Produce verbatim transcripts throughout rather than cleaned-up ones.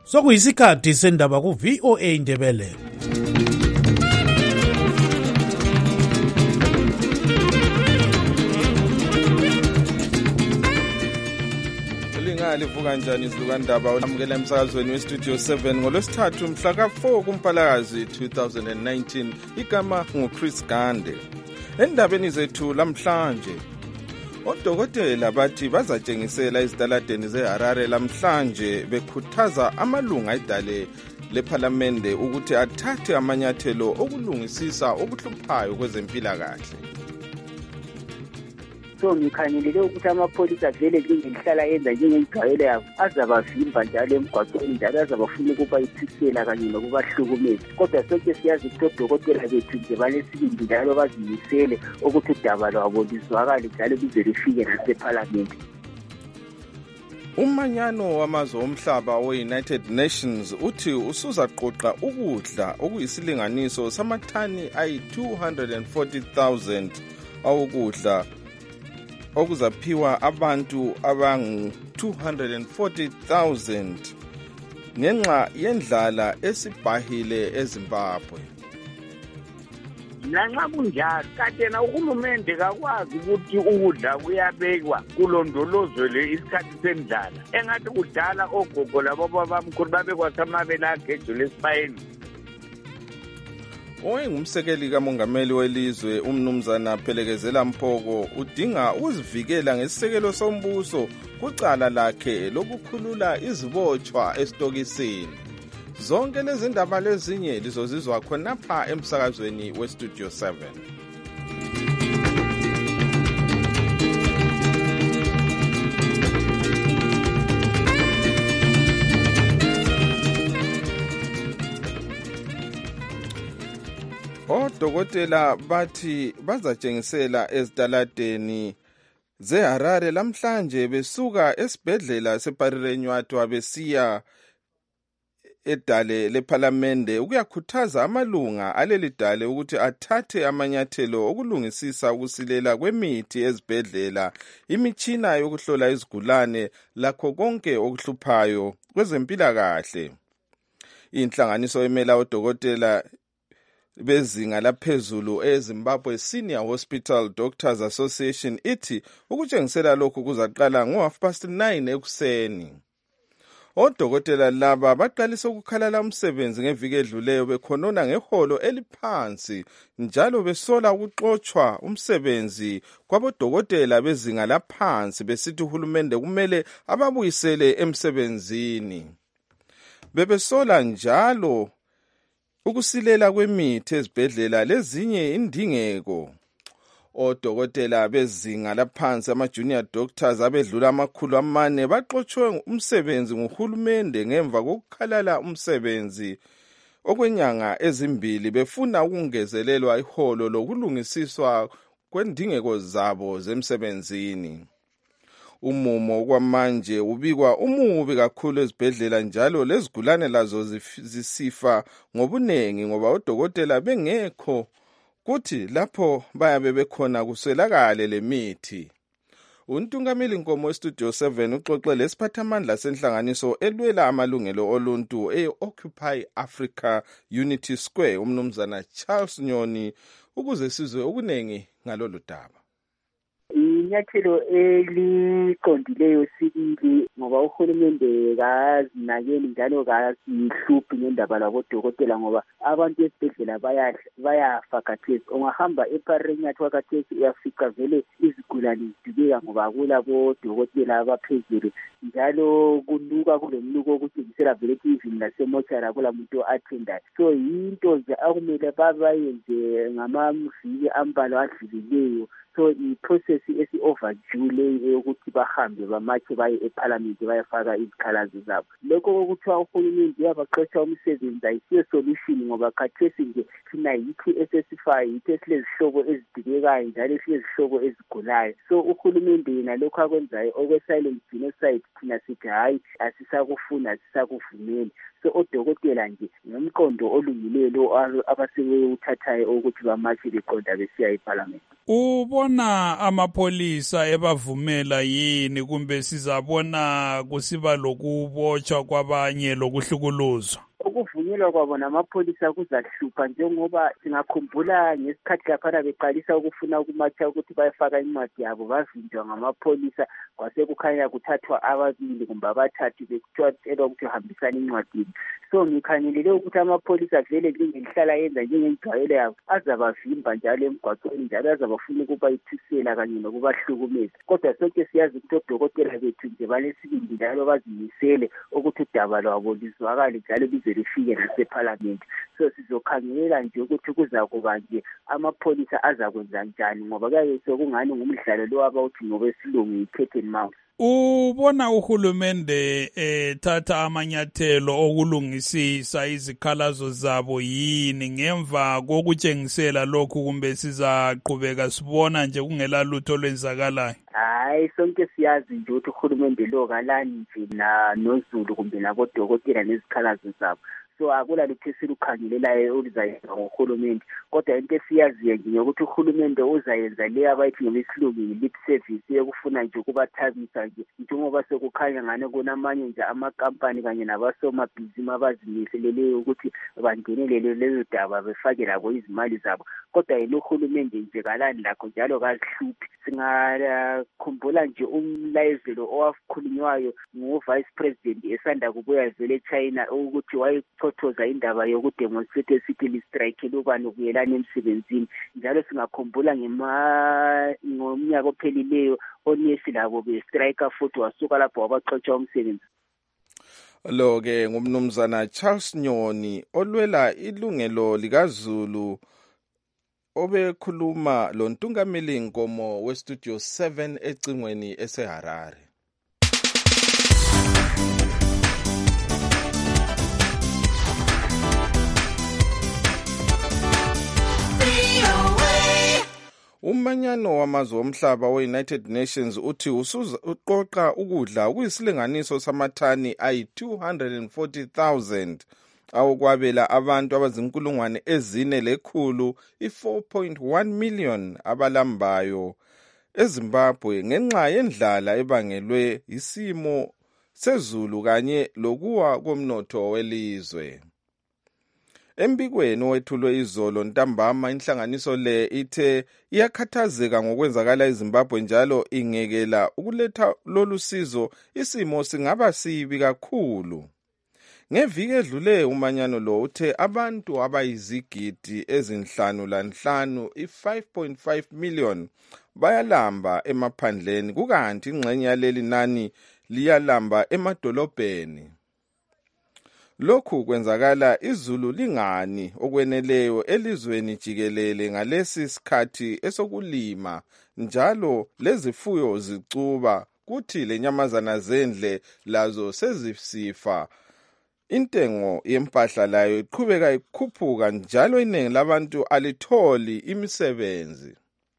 Sokuyisikhathi sendaba ku V O A Indebele. Livuka kanjani izilukandaba olamukela emsakazweni westudio seven ngolwesithathu mhla ka four kuMpalakazi two thousand nineteen. Igama nguChris Gande. Endabeni zethu lamhlanje, odokotela bathi bazatshengisela ezitaladeni zeHarare lamhlanje bekhuthaza amalunga edale lePhalamende ukuthi athathe amanyathelo okulungisisa okuhluphayo kwezempilakahle. So ngikhangelele ukuthi amapholisa vele njengelihlala yenza njengengijwayele yabo azabavimba njalo emgwaqweni njalo azabafuna ukuba ithisela kanye nokubahlukumeza. Kodwa sonke siyazi ukuthi odokotela bethu nje balesibindi njalo bazimisele ukuthi udaba lwabo lizwakale njalo luze lufike nasePhalamende. Umanyano wamazwe omhlaba we-United Nations uthi usuzaqoqa ukudla okuyisilinganiso samathani ayi-two hundred forty thousand awukudla okuzaphiwa abantu abangu-two hundred forty thousand ngenxa yendlala esibhahile eZimbabwe. Lanxa kunjalo katena uhulumende kakwazi ukuthi ukudla kuyabekwa kulondolozwe isikhathi sendlala. Engathi kudala ogogo labobaba bamkhulu babekwasamabele agejule esibayeni. Owayengumsekeli kamongameli welizwe umnumzana Phelekezela Mphoko udinga ukuzivikela ngesisekelo sombuso kucala lakhe lokukhulula izibotshwa esitokisini. Zonke lezi ndaba lezinye lizozizwa khonapha emsakazweni westudio seven. Odokotela bathi bazatshengisela ezitaladeni zeHarare lamhlanje besuka esibhedlela seParirenyatwa besiya edale lePhalamende ukuyakhuthaza amalunga aleli dale ukuthi athathe amanyathelo okulungisisa ukusilela kwemithi ezibhedlela, imitshina yokuhlola izigulane lakho konke okuhluphayo kwezempilakahle. Inhlanganiso emela odokotela bezinga laphezulu eZimbabwe Senior Hospital Doctors Association ithi ukutshengisela lokhu kuzaqala ngo half past nine ekuseni. Odokotela laba baqalisa ukukhalala umsebenzi ngeviki edluleyo bekhonona ngeholo eliphansi njalo besola ukuxotshwa umsebenzi kwabodokotela bezinga laphansi besithi uhulumende kumele ababuyisele emsebenzini. Bebesola njalo ukusilela kwemithi ezibhedlela lezinye indingeko. Odokotela bezinga laphansi ama-junior doctors abedlula amakhulu amane baxotshwe umsebenzi nguhulumende ngemva kokukhalala umsebenzi okwenyanga ezimbili befuna ukungezelelwa iholo lokulungisiswa kwendingeko zabo zemsebenzini. Umumo kwamanje ubikwa umubi kakhulu ezibhedlela njalo lezigulane lazo zisifa ngobunengi ngoba odokotela bengekho kuthi lapho bayabe bekhona kuswelakale lemithi. Untungameli Nkomo westudio seven uxoxe lesiphathamandla senhlanganiso elwela amalungelo oluntu e-Occupy Africa Unity Square umnumzana Charles Nyoni ukuze sizwe okunengi ngalolu daba. Inyathelo eliqondileyo sibili ngoba uhulumende kazinakeli njalo kazihluphi ngendaba labodokotela ngoba abantu esibhedlela bayafa khathesi. Ungahamba eParirenyatwa khathesi uyafika vele izigulane zidubeka ngoba akulabodokotela abaphezulu njalo kunuka kulomnuko okutshengisela vele ukuthi even lasemochara akulamuntu athendayo. So yinto nje akumele babayenze ngamaviki ambalwa adlulileyo. So i-process esi-overdue leyo yokuthi bahambe bamache baye ePhalamende bayafaka izikhalazo zabo. Lokho kokuthiwa uhulumende uyabaqotsha umsebenzi ayisiyo solution ngoba khathesi nje thina yithi esesifayo yithi esilezihlobo ezidingekayo njalo silezihlobo ezigulayo. So uhulumende yena lokho akwenzayo okwe-silent genocide thina sithi hayi asisakufuna asisakuvumeli. So odokotela nje ngomqondo olungileyo lo abasebewuthathayo ukuthi bamache beqonda besiya ePhalamende. Ubona amapholisa ebavumela yini kumbe sizabona kusiba lokubotshwa kwabanye lokuhlukuluzwa? Ukuvunyelwa kwabo namapholisa kuzahlupha njengoba singakhumbula ngesikhathi laphana beqalisa ukufuna ukumatsha ukuthi bayefaka incwadi yabo bavinjwa ngamapholisa kwase kukhanya kuthathwa ababili kumbe abathathu bekuthiwa ukuthi hambisani incwadi. So ngikhangelele ukuthi amapholisa vele njengelihlala yenza njengejwayelo yabo azabavimba njalo emgwaqweni njalo azabafuna ukuba ithusela kanye nokubahlukumeza. Kodwa sonke siyazi ukuthi odokotela bethu nje balesibindi njalo bazimisele ukuthi udaba lwabo lizwakale njalo lize lifike nasephalamende. So sizokhangelela nje ukuthi kuza kuba nje amapholisa azakwenza njani ngoba kuyabe sekungani ngumdlalo lo abawuthi ngokwesilungu yi-cat and mouse. Ubona uhulumende ethatha amanyathelo okulungisisa izikhalazo zabo yini ngemva kokutshengisela lokhu kumbe sizaqhubeka sibona nje kungela lutho olwenzakalayo? Hayi sonke siyazi nje ukuthi uhulumende lo kalani nje na noZulu kumbe nabodokotela nezikhalazo zabo. So akula lutho esilukhangelelayo oluzayenza ngohulumende kodwa into esiyaziyo nje ukuthi uhulumende uzayenza le abayithi ngesilungu lip service yokufuna nje ukubathabisa nje njengoba sekukhanya ngane kunamanye nje amakampani kanye nabasomabhizinisi abazimiselele ukuthi bangenelele lezo daba befake labo izimali zabo kodwa yilo uhulumende nje kalani lakho njalo kazihluphi. Singakhumbula nje umlayezelo owakhulunywayo ngo-Vice President esanda kubuya vele eChina ukuthi waye thothoza indaba yokudemonstrate esithi strike lubani ukuyelana emsebenzini njalo singakhumbula ngema ngomnyaka ophelileyo onesi labo bestrike futhi wasuka lapho wabaxotsha umsebenzi. Lo ke ngumnumzana Charles Nyoni olwela ilungelo likaZulu obekhuluma lo Ntungameli Nkomo we Studio seven ecingweni eseHarare. Umanyano wamazwe omhlaba we-United Nations uthi uqoqa ukudla kuyisilinganiso samathani ayi two hundred forty thousand awokwabela abantu abazinkulungwane ezine lekhulu i-four point one million abalambayo eZimbabwe ngenxa yendlala ebangelwe isimo sezulu kanye lokuwa komnotho welizwe. Embikweni owethulwe izolo ntambama inhlanganiso le ithe iyakhathazeka ngokwenzakala eZimbabwe njalo ingekela ukuletha lolu sizo isimo singaba sibi kakhulu. Ngeviki edlule umanyano lo uthe abantu abayizigidi ezinhlanu lanhlanu i-five point five million bayalamba emaphandleni kukanti ingxenye yaleli nani liyalamba emadolobheni. Lokhu kwenzakala izulu lingani okweneleyo elizweni jikelele ngalesi sikhathi esokulima njalo lezifuyo zicuba kuthi lenyamazana zendle lazo sezisifa. Intengo yempahla layo iqhubeka ikhuphuka njalo iningi labantu alitholi imisebenzi.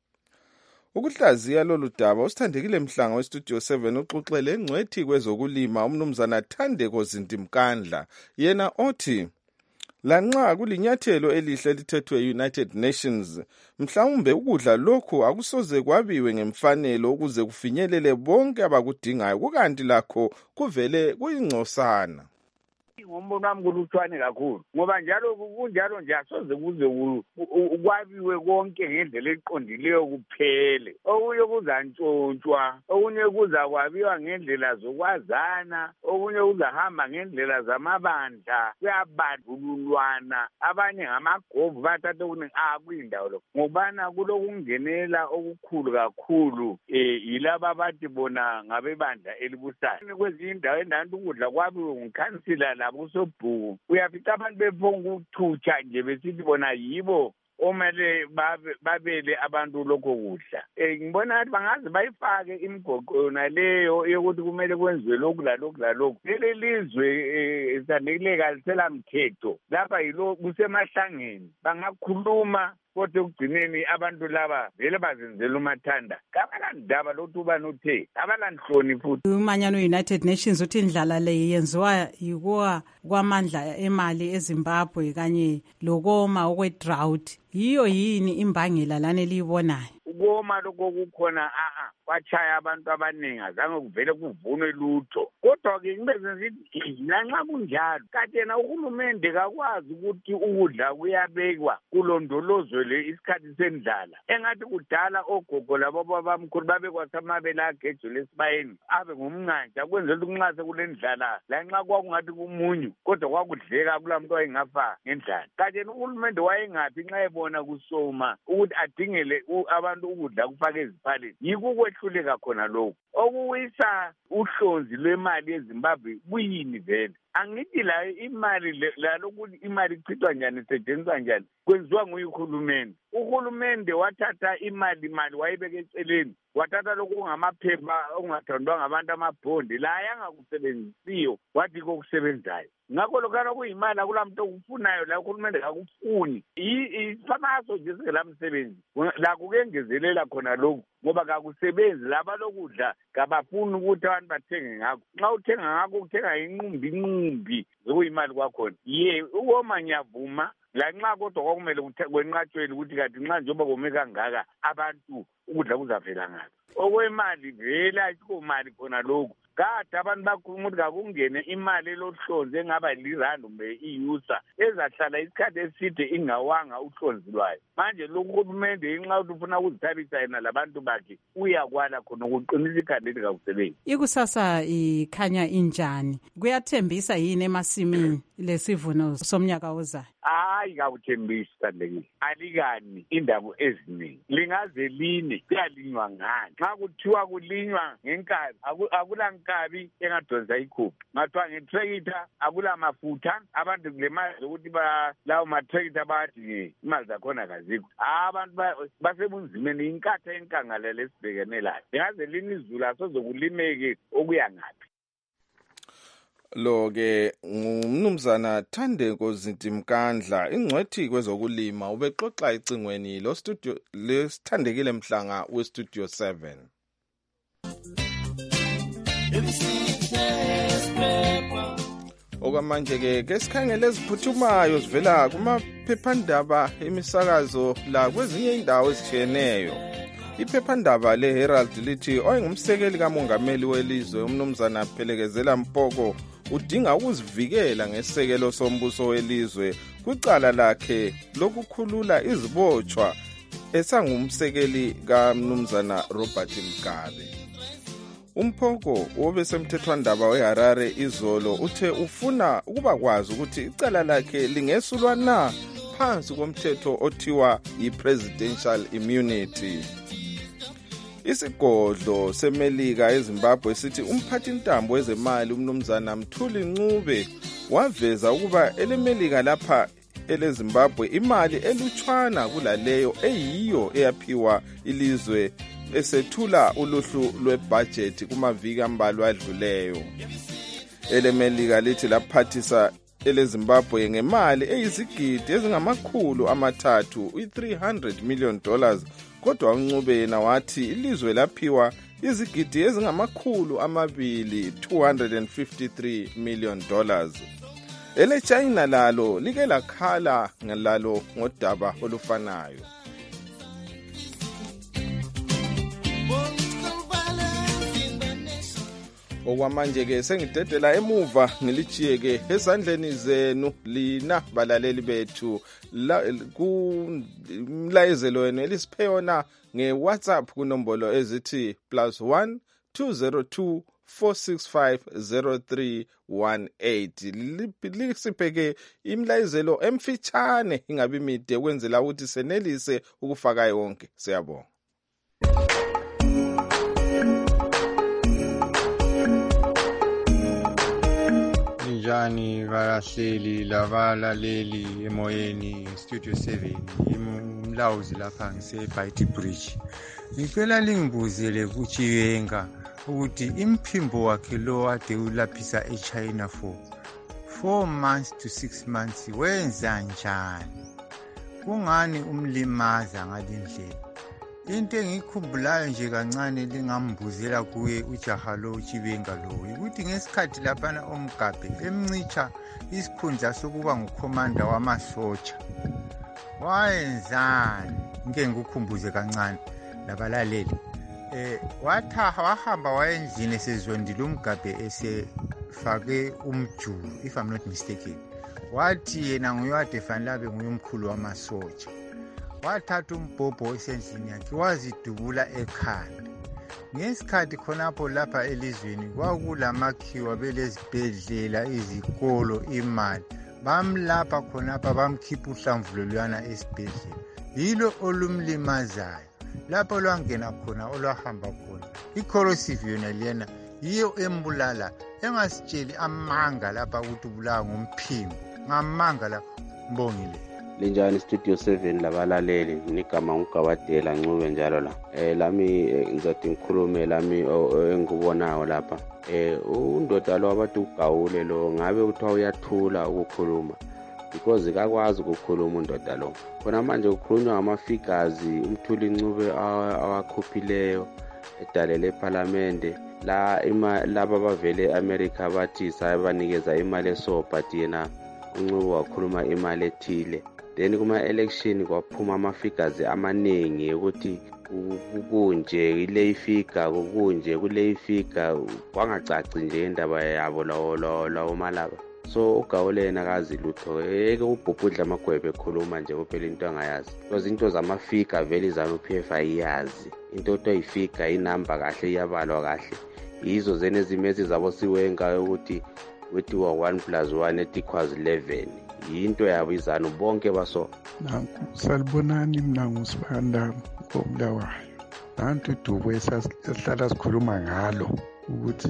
Ukuhlaziya lolu daba usithandekile Mhlanga weStudio seven uxoxele engcwethi kwezokulima umnumzana Thandeko Zintimkandla yena othi lanxa kulinyathelo elihle lithethwe e-United Nations mhlawumbe ukudla lokhu akusoze kwabiwe ngemfanelo ukuze kufinyelele bonke abakudingayo kukanti lakho kuvele kuyingcosana. Ngombono wami kuluthwane kakhulu ngoba njalo kunjalo nje asoze kuze ukwabiwe konke ngendlela eqondileyo kuphele. Okunye kuzantshontshwa, okunye kuzakwabiwa ngendlela zokwazana, okunye kuzahamba ngendlela zamabandla, kuyabandlululwana, abanye ngamagovu bathatha okuningi akuyindawo lo. Ngobana kulokungenela okukhulu kakhulu eh yilaba bathi bona ngabebandla elibusayo. Kwezinye indawo endawo ukudla kwabiwe ngukhansila labo usobhuku uyafica abantu bephonga ukuthutsha nje besithi bona yibo omele babele abantu lokho kudla. Eh ngibona ukuthi bangaze bayifake imigoqo yona leyo yokuthi kumele kwenziwe lokhu la lokhu la lokhu. Leli lizwe esandekileka lisela mthetho lapha yilo kusemahlangeni bangakhuluma kodwa ukugcineni abantu laba vele bazenzela umathanda kabalandaba lokuthi ubani uthe abalanhloni futhi. Umanyano United Nations uthi indlala le yenziwa yikuwa kwamandla emali eZimbabwe kanye lokoma okwe drought. Yiyo yini imbangela lana elibonayo? ukoma lokho kukhona a-a kwachaya abantu abaningi azange kuvele kuvunwe lutho. Kodwa-ke ngibeze ngithi lanxa kunjalo kanti yena uhulumende kakwazi ukuthi ukudla kuyabekwa kulondolozwe le isikhathi sendlala. Engathi kudala ogogo labo bamkhulu babekwathi amabele agejule esibayeni abe ngumnqantsha kwenzela ukuthi nxa sekule ndlala lanxa kwakungathi kumunyu kodwa kwakudleka kula muntu wayengafa ngendlala. Kanti yena uhulumende wayengaphi nxa ebona kusoma ukuthi adingele abantu ukudla kufake eziphaleni. Yikho ukwehluleka khona lokho okuwisa uhlonzi lwemali eZimbabwe kuyini vele. Angithi la imali lalokuthi imali ichithwa njani isetshenziswa njani kwenziwa nguyihulumende. Uhulumende wathatha imali imali wayibeka eceleni wathatha lokhu ngamaphepha ongathandwa ngabantu amabhondi la yangakusebenzisiyo wathi kokusebenzayo. Ngakho lokana kuyimali akulamuntu okufunayo la uhulumende akufuni. Ifamaso nje singela msebenzi la kukengezelela khona lokho ngoba kakusebenzi laba lokudla kabafuni ukuthi abantu bathenge ngakho. Nxa uthenga ngakho uthenga inqumbi inqumbi zokuyimali kwakhona. Ye ukoma ngiyavuma lanxa kodwa kwakumele kwenqatshweni ukuthi kanti nxa njengoba kome kangaka abantu ukudla kuzavela ngaphi. Okwemali vele ayikho mali khona lokho. Kade abantu bakhuluma ukuthi kakungene imali elohlonzi engaba lirand kumbe iyusa ezahlala isikhathi eside ingawanga uhlonzi lwayo. Manje lokhu uhulumende inxa uthi ufuna ukuzithabisa yena labantu bakhe uyakwala khona ukuqinisa ikhandeli kakusebenzi. Ikusasa ikhanya injani? Kuyathembisa yini emasimini lesivuno somnyaka ozayo? Hayi kakuthembisi Thandekile. Alikani indaba eziningi. Lingaze line kuyalinywa ngani? Xa kuthiwa kulinywa ngenkabi akula nkabi engadonsa ikhuphi. Ngathiwa ngetrekita akula mafutha abantu kule mali ukuthi ba lawo matrekita bathi imali zakhona kazikho. Abantu basebunzimeni inkatha enkangala lesibhekene layo. Lingaze line izulu asozokulimeke okuya ngaphi. Lo ke ngumnumzana Thandeko Zintimkandla ingcwethi kwezokulima ubexoxa icingweni lo studio lesithandekile mhlanga we Studio seven. Okwamanje ke ke sikhangele eziphuthumayo sivela kumaphephandaba emisakazo la kwezinye indawo ezitshiyeneyo. Iphephandaba leHerald lithi oyengumsekeli kamongameli welizwe umnumzana Phelekezela Mpoko udinga ukuzivikela ngesekelo sombuso welizwe kwicala lakhe lokukhulula izibotshwa esangumsekeli kaMnumzana Robert Mugabe. Umpoko obesemthethwandaba weHarare izolo uthe ufuna ukuba kwazi ukuthi icala lakhe lingesulwa na phansi komthetho othiwa yi-presidential immunity. Isigodlo semelika eZimbabwe sithi umphathi ntambo wezemali umnumzana Mthuli Ncube waveza ukuba elemelika lapha eleZimbabwe imali elutshwana kulaleyo eyiyo eyaphiwa ilizwe esethula uluhlu lwebudget kumaviki ambalwa adluleyo. Elemelika lithi laphathisa eleZimbabwe ngemali eyizigidi ezingamakhulu amathathu i-three hundred million dollars kodwa uNcube yena wathi ilizwe laphiwa izigidi ezingamakhulu amabili two hundred fifty-three million dollars. Ele China lalo like lakhala ngalalo ngodaba olufanayo. Okwamanje ke sengidedela emuva ngilichiyeke ezandleni zenu lina balaleli bethu ku mlayezelo wenu elisipheyona ngeWhatsApp kunombolo ezithi plus one two zero two four six five zero three one eight. Lisipeke imlayezelo emfitshane ingabi mide kwenzela ukuthi senelise ukufaka yonke. Siyabonga. Njani balahleli labalaleli emoyeni Studio seven imlawuzi lapha ngise Byte Bridge. Ngicela lingibuzele kuChiwenga ukuthi imphimbo wakhe lo ade ulaphisa eChina for four months to six months wenza njani? Kungani umlimaza ngalindlela? Into engikhumbulayo nje kancane lingambuzela kuye ujaha lo uChiwenga lo ukuthi ngesikhathi laphana oMgabe emncicha isikhundla sokuba ngukhomanda wamasotsha wayenzani? Ngeke ngikukhumbuze kancane. labalaleli. Eh watha wahamba wayendlini esezondile umgabhe esefake umjulu, if I'm not mistaken. Wathi yena nguyade fanele nguyumkhulu wamasotsha. Wathatha umbhobho esendlini yakhe wazidubula ekhanda. Ngesikhathi khonapho lapha elizweni kwakulamakhiwa belezibhedlela, izikolo, imali. Bamlapha khonapha bamkhipha uhlamvulelwana esibhedlela. Yilo olumlimazayo. Lapho lwangena khona olwahamba khona. Icorrosive yona lena yiyo embulala, engasitsheli amanga lapha ukuthi ubulawa ngumphimbo. Ngamanga la mbongile. Linjani Studio seven labalaleli, nigama uGawadela Ncube njalo la. Eh lami ngizothi ngikhulume lami engikubonayo lapha. Eh undoda lo abathi ugawule lo ngabe uthiwa uyathula ukukhuluma because akakwazi ukukhuluma undoda lo. Khona manje ukukhulunywa ngama-figures uMthuli Ncube awakhuphileyo edalele eParliament la ima laba bavele eAmerica bathi sayabanikeza imali eso but yena uNcube wakhuluma imali ethile. Then kuma election kwaphuma ama-figures amaningi ukuthi kunje ile ifika kunje kule ifika kwangacaci nje indaba yabo lawo lawo malaba. So ugawulena akazi lutho eke ubhubhudla amagwebe ekhuluma nje kuphela into angayazi because into zamafika vele izanu P F ayazi into otoyifika inamba kahle iyabalwa kahle yizo zene zimezi zabo siwenga ukuthi kuthiwa one plus one equals eleven into yabo izanu bonke baso. Nanku salibonani mina ngusibanda ngomlawayo. Nantu idubo esihlala sikhuluma ngalo ukuthi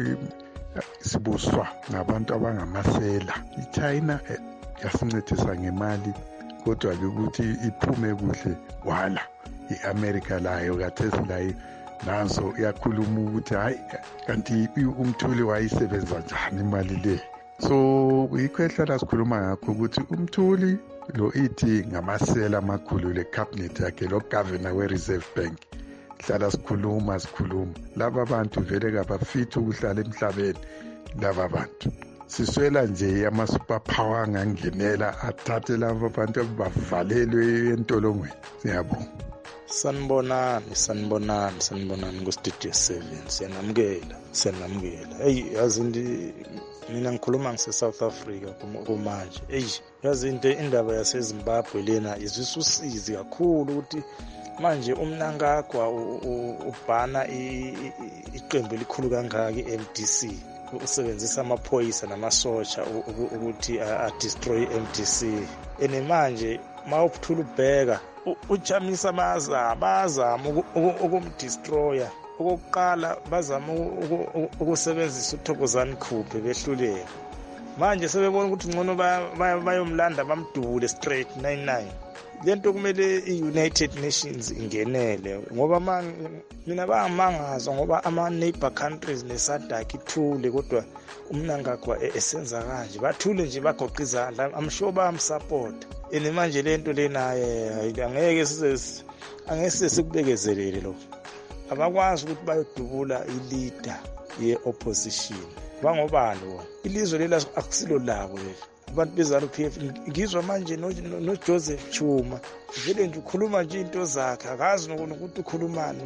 sibuswa ngabantu abangamasela. iChina yasincedisa ngemali kodwa ukuthi iphume kuhle wala iAmerica layo kathesi layo nazo iyakhuluma ukuthi hayi kanti uMthuli wayisebenza njani imali le. So yikho ehlala sikhuluma ngakho ukuthi uMthuli lo ithi ngamasela amakhulu le cabinet yakhe lo governor we Reserve Bank hlala sikhuluma sikhuluma laba bantu vele kabafithi ukuhlala emhlabeni. Laba bantu siswela nje ama super power angangenela athathe laba bantu abavalelwe entolongweni. Siyabonga. Sanibonani sanibonani sanibonani ku Studio seven siyanamukela siyanamukela. Hey yazi ndi mina ngikhuluma ngise South Africa kumanje. Hey yazi into indaba yase Zimbabwe lena izisusizi kakhulu ukuthi manje umnangagwa ubhana iqembu elikhulu kangaka iM D C usebenzisa amaphoyisa namasotsha ukuthi a destroy iM D C. Ene manje mawuphula ubheka ujamisa bazama bazama ukumdestroya. Okokuqala bazama ukusebenzisa uThokozani Khuphe behluleka. Manje sebebona ukuthi ngcono bayomlanda bamdubule straight nine nine. Lento kumele iUnited Nations ingenele ngoba mina bangamangazwa ngoba ama neighbor countries neSADC ithule kodwa umnangagwa esenza kanje bathule nje bagoqa izandla. I'm sure bayamsupport. Ene manje lento lena angeke size angeke sikubekezelele lo. Abakwazi ukuthi bayodubula ileader yeopposition. Bangobani wona? Ilizwe lela akusilo labo leli. Abantu bezalo P F ngizwa manje no no Joseph Chuma vele nje ukhuluma nje into zakhe akazi nokuthi ukhulumani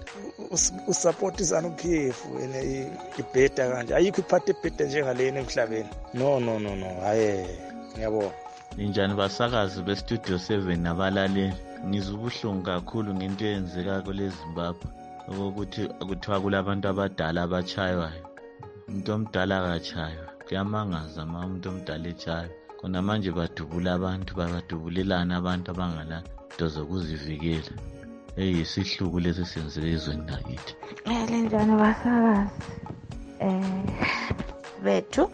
usupport izanu P F ene ibheda kanje ayikho iphathe ebheda njengalena emhlabeni. No no no no haye ngiyabona. Ninjani basakazi be Studio seven nabalaleli ngizubuhlungu kakhulu ngento eyenzeka kule Zimbabwe ukuthi kuthiwa kulabantu abadala abachaywayo. Umuntu omdala akachaywa kuyamangaza ama umuntu omdala echayo khona manje badubula abantu babadubulelana abantu abangala into zokuzivikela. Eyisihluku lesi senzele izweni lakithi. Eh linjani basakazi eh bethu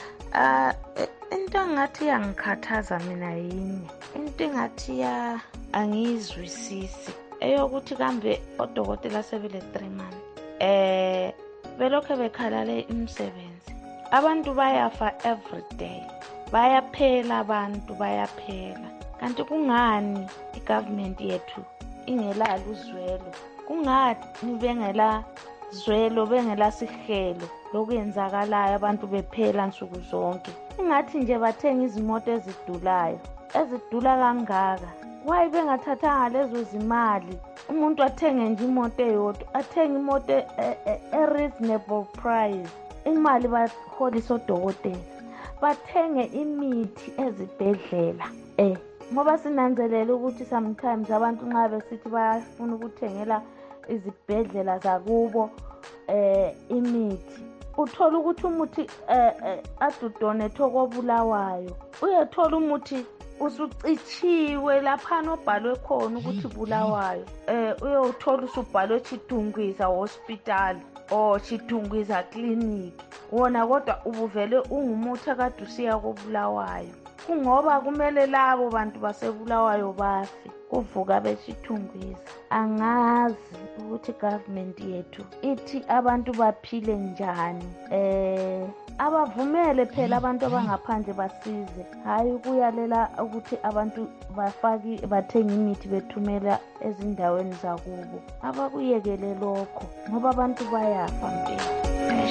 ah into ngathi yangikhathaza mina yini into ngathi ya angizwisisi eyokuthi kambe odokotela sebele three months eh belokho bekhalale imisebenzi abantu bayafa every day bayaphela abantu bayaphela kanti kungani igovernment yethu ingelalo uzwelo kungani bengela zwelo bengela sihelo lokuyenzakalayo abantu bephela nsuku zonke ingathi nje bathenga izimoto ezidulayo ezidula kangaka why bengathathanga lezo zimali umuntu athenge nje imoto eyodwa, athenge imoto e reasonable price, imali baholisa odokotela, bathenge imithi ezibhedlela. eh ngoba sinanzelela ukuthi sometimes abantu nxa besithi bayafuna ukuthengela izibhedlela zakubo eh imithi, uthola ukuthi umuthi eh adudonate okobulawayo, uyethola umuthi usucitshiwe laphana obhalwe khona ukuthi bulawayo, eh uyothola usubhalwe Chitungwiza hospital or Chitungwiza clinic, wona kodwa ubuvele ungumuthi akade usiya kobulawayo. Kungoba kumele labo bantu basebulawayo bafe kuvuka beChitungwiza. Angazi ukuthi government yethu ithi abantu baphile njani, eh abavumele phela abantu abangaphandle basize, hayi ukuyalela ukuthi abantu bafaki bathenga imithi bethumela ezindaweni zakubo. Abakuyekele lokho ngoba abantu bayafa mpela.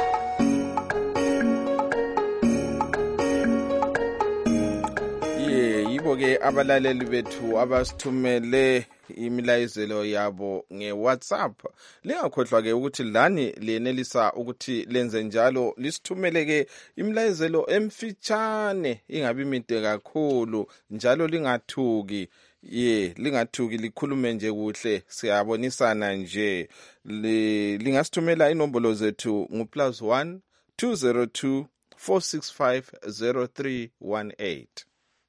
Yibo-ke abalaleli bethu abasithumele imilayezelo yabo nge-WhatsApp. Lingakhohlwa-ke ukuthi lani liyenelisa ukuthi lenze njalo, lisithumele-ke imilayezelo emfitshane, ingabi mide kakhulu, njalo lingathuki. Ye, lingathuki, likhulume nje kuhle, siyabonisana nje. Lingasithumela inombolo zethu ngu plus one two zero two four six five zero three one eight.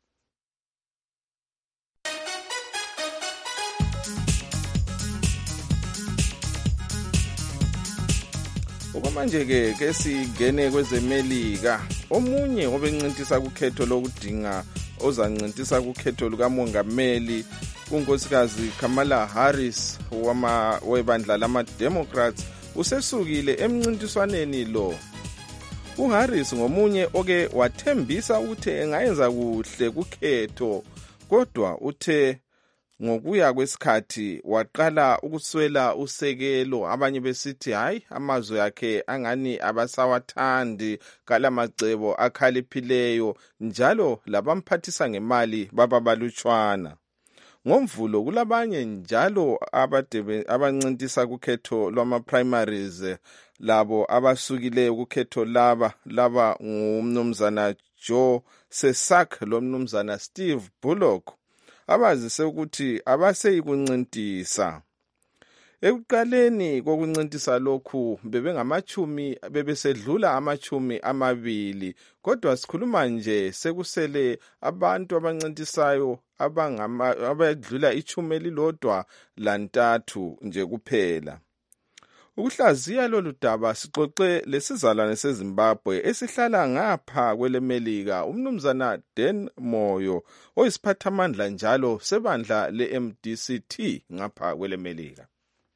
Okwamanje-ke ke sigene kwezemelika. Omunye obencintisa kukhetho lokudinga ozancintisa kukhetho lukamongameli unkosikazi Kamala Harris wama webandla lama-Democrats usesukile emncintiswaneni lo. UHarris ngomunye oke wathembisa ukuthi engayenza kuhle kukhetho, kodwa uthe ngokuya kwesikhathi waqala ukuswela usekelo, abanye besithi hayi amazwi akhe angani abasawathandi kalamacebo akhaliphileyo, njalo labamphathisa ngemali bababalutshwana. Ngomvulo kulabanye njalo abancintisa kukhetho lwama primaries, labo abasukileyo kukhetho laba laba ngumnumzana Joe Sesak lo mnumzana Steve Bullock, abazise ukuthi abaseyi kuncintisa. Ekuqaleni kokuncintisa lokhu bebengamachumi bebesedlula amachumi amabili, kodwa sikhuluma nje sekusele abantu abancintisayo abangama abadlula ichumi elilodwa lantathu nje kuphela. Ukuhlaziya lolu daba sixoxe lesizalwane seZimbabwe esihlala ngapha kwelemelika, umnumzana Dan Moyo oyisiphathamandla njalo sebandla le-M D C T ngapha kwelemelika.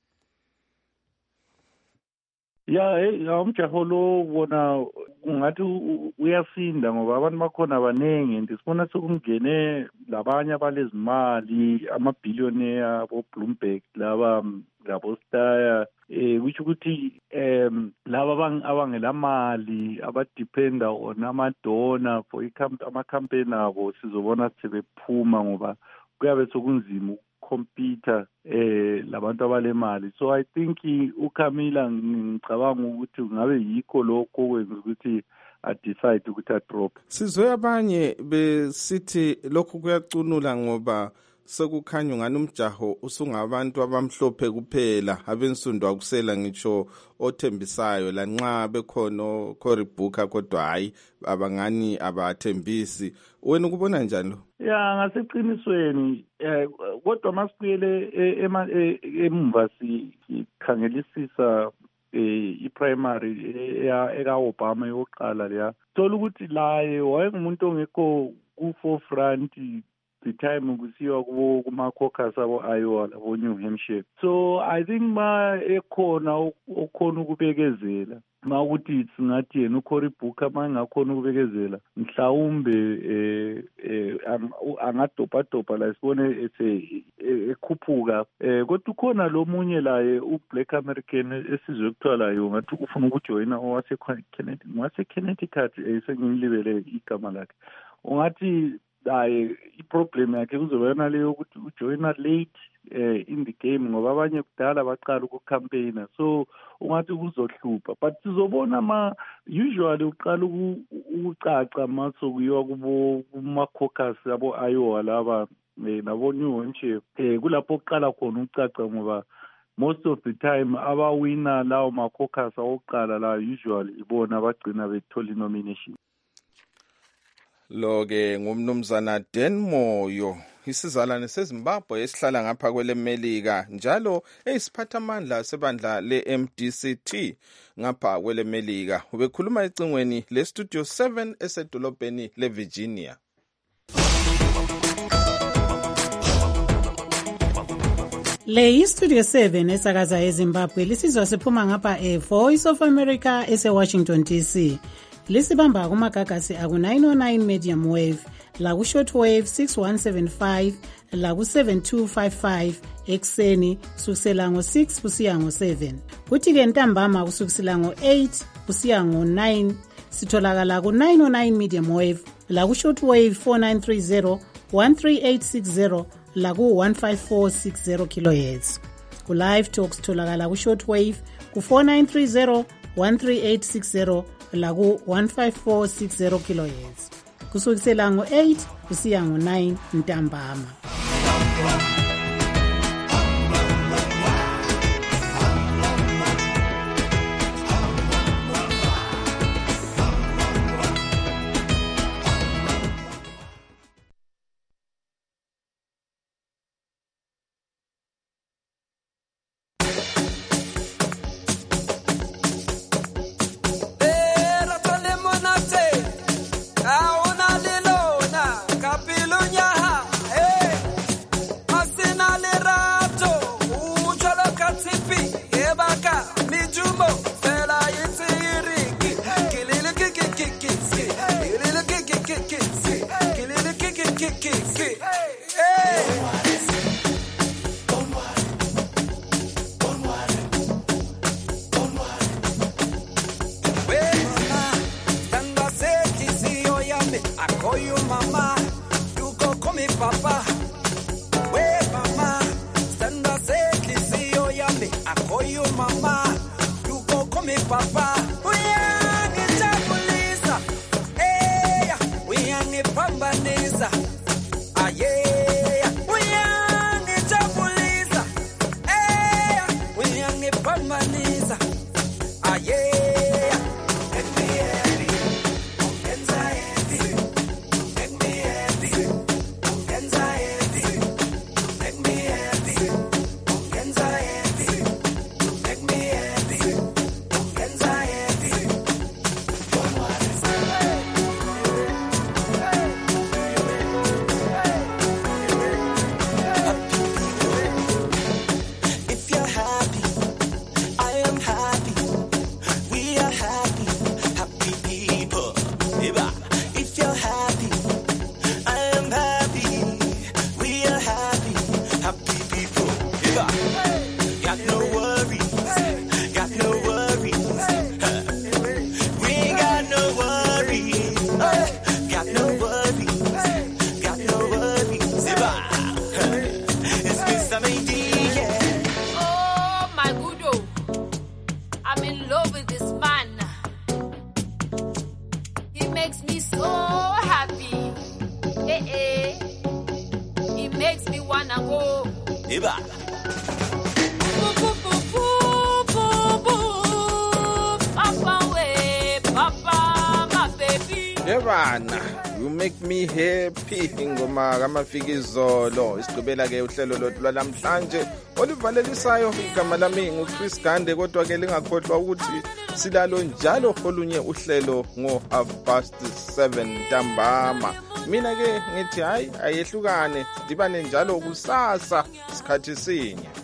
Ya ya umjaho lo wona ungathi uyasinda ngoba abantu bakhona abanengi, ndisibona sekungene labanye abalezimali amabillionaire abo Bloomberg laba labo Steyer, eh which ukuthi em laba abangelamali abadependa on amadona for ama campaign abo sizobona sebephuma ngoba kuyabe sokunzima ukukhompyutha eh labantu abalemali. So I think uKamila ngicabanga ukuthi ngabe yikho lokho okwenza ukuthi a decide ukuthi a drop. Sizwe abanye besithi lokhu kuyacunula ngoba sekukhanya ngani umjaho usungabantu abamhlophe kuphela, abensundu akusela ngitsho othembisayo lanxa bekhono Cory Booker, kodwa hayi abangani abathembisi. Wena ukubona njani lo? Ya ngaseqinisweni eh kodwa masibuyele emva sikhangelisisa eh i-primary eka Obama yokuqala leya, thola ukuthi laye wayengumuntu ongekho ku-forefront the time kusiwa kubo kuma-caucus abo Iowa labo New Hampshire. So I think ma ekhona okhona ukubekezela ma ukuthi singathi yena uCory Booker mangakhona ukubekezela mhlawumbe eh eh angadobhadobha la sibone ese ekhuphuka, eh kodwa ukhona lo munye laye uBlack American esizwe kuthiwa layo ngathi ufuna ukujoyina owase Kennedy wase Connecticut, esengilibele igama lakhe. Ungathi hayi i-problem yakhe kuzobayona leyo ukuthi ujoyina late eh in the game ngoba abanye kudala baqala ukucampaigna so ungathi kuzohlupha but sizobona ma usually uqala ukucaca maso kuyiwa kubo kuma caucus yabo Iowa laba nabo New Hampshire eh kulapho uqala khona ucaca ngoba most of the time abawina lawo ma caucus awokuqala la usually ibona abagcina bethola nomination. Lo-ke ngumnumzana Dan Moyo, isizalwane seZimbabwe esihlala ngapha kwele Melika, njalo eyisiphathamandla sebandla le-M D C T ngapha kwele Melika. Ubekhuluma ecingweni le-Studio seven esedolobheni le-Virginia. Le yi-Studio seven esakaza eZimbabwe, lisizwa siphuma ngapha e-Voice of America ese-Washington D C. Lisibamba kumagagasi aku nine oh nine medium wave, la ku short wave six one seven five, la ku seven two five five ekseni kusukela ngo six kusiya ngo seven. Kuthi ke ntambama kusukela ngo eight kusiya ngo nine sitholakala ku nine oh nine medium wave, la ku short wave four nine three zero, one three eight six zero, la ku one five four six zero kilohertz. Ku live talks sitholakala ku short wave ku four nine three zero, one three eight six zero la ku one five four six zero kilohertz kusukela ngo eight kusiya ngo nine ntambama. Yebana, you make me happy ingoma kaMafikizolo. Isigqibela ke uhlelo lothu lwalamhlanje olivalelisayo. Igama lami nguChris Gande, kodwa ke lingakhohlwa ukuthi silalo njalo olunye uhlelo ngo half past seven ntambama. Mina ke ngithi hayi ayehlukane, dibane njalo kusasa isikhathi sinye.